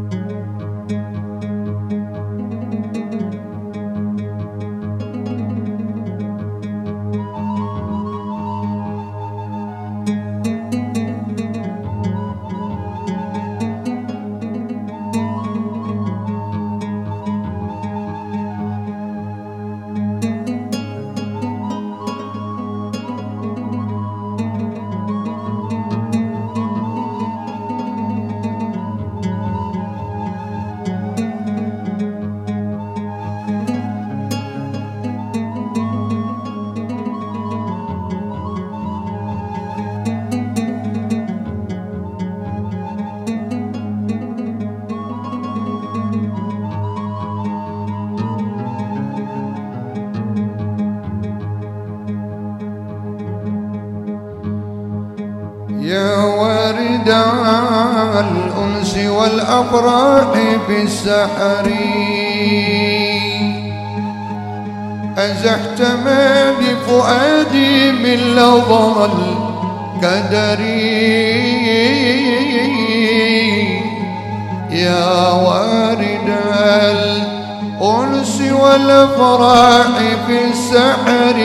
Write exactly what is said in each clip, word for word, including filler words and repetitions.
يا وارد الأنس والأفراح بالسحر، أزحت ما بفؤادي من لظى الكدر. يا وارد الأنس والأفراح بالسحر،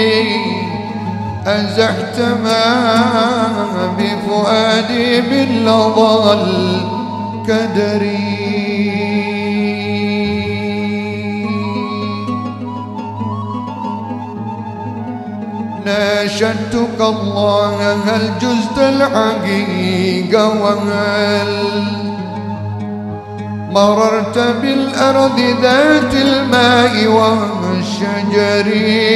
أزحت ما بفؤادي من لظى الكدر. ناشدتك الله هل جزت الحقيقة، وهل مررت بالأرض ذات الماء والشجر.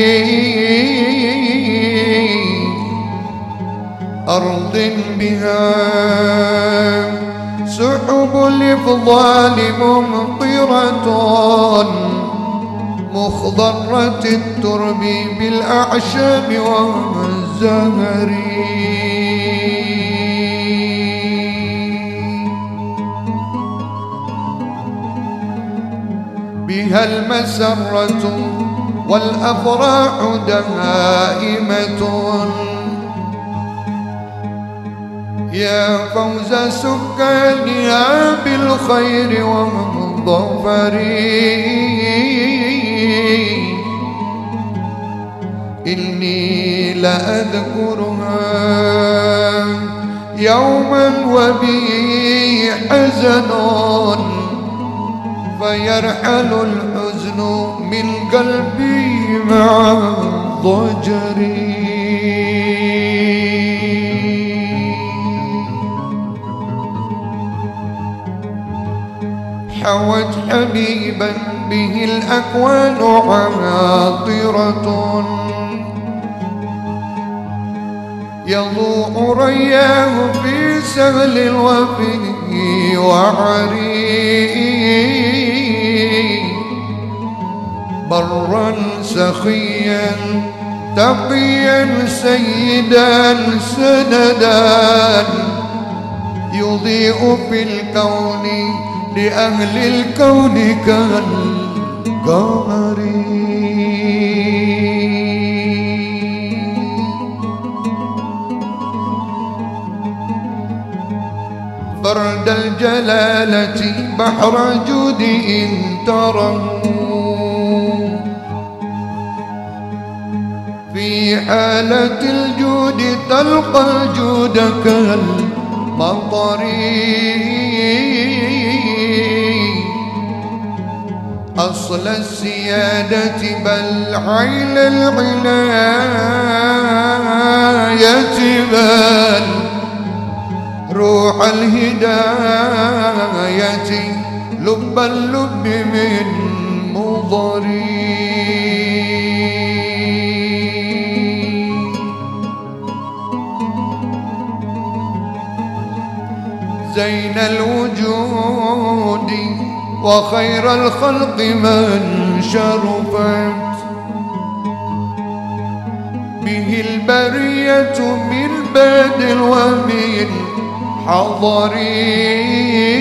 أرض بها سحب الإفضال ممطرة، مخضرة الترب بالأعشاب والزهر. بها المسرة والأفراح دائمة، يا فوز سكانها بالخير والظفر. إني لأذكرها يوما وبي حزن، فيرحل الحزن من قلبي مع الضجر. حوت حبيبا به الأكوان عاطرة، يضوء رياه في سهل وفي وعري. برا سخيا تقيا سيدا سندا، يضيء في الكون لأهل الكون كالقمر. برد الجلالة بحر جود إن تروا، في حالة الجود تلقى الجود كالمطر. أصل السيادة بل عين العناية، بل روح الهداية لب اللب من مضري. زين الوجود وخير الخلق من شرفت به البرية من بدل ومن حضري.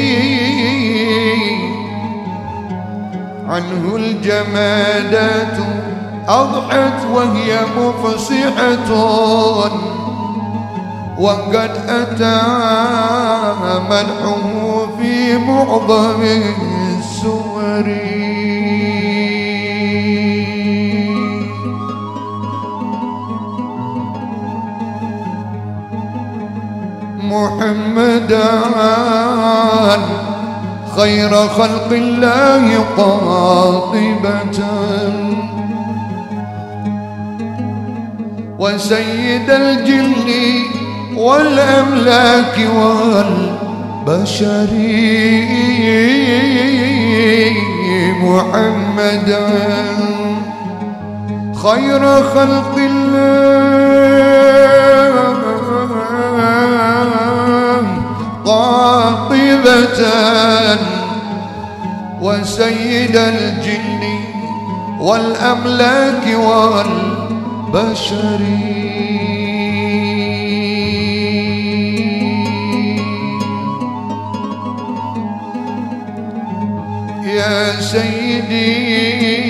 عنه الجمادات أضحت وهي مفصحة، وقد أتى مدحه في معظم السور. محمدا خير خلق الله قاطبة، وسيد الجن والأملاك والبشر. محمدا خير خلق الله قاطبة، وسيد الجن والأملاك والبشر. يا سيدي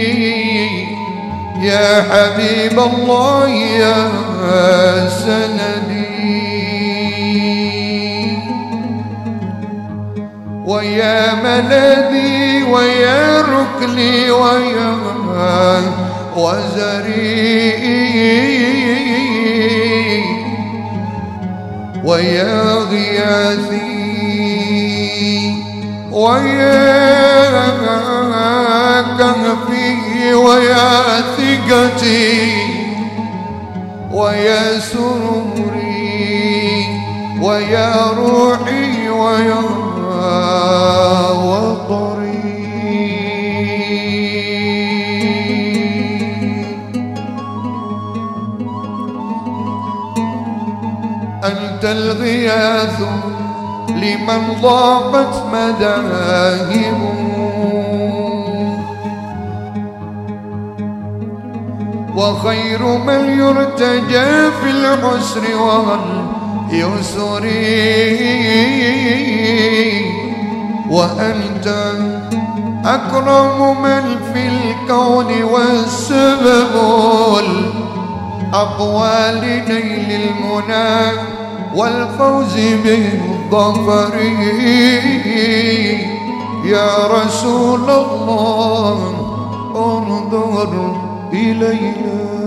يا حبيب الله يا سندي، ويا ملذي ويا ركني ويا وزري، ويا غياثي ويا كهفي ويا ثقتي ويا سروري ويا روحي ويا وطري. أنت الغياث لمن ضاقت مذاهبه، وخير من يرتجى في العسر واليسر. وأنت أكرم من في الكون والسبب الأقوى لنيل المنى والفوز بالظفر. يا رسول الله انظر إلينا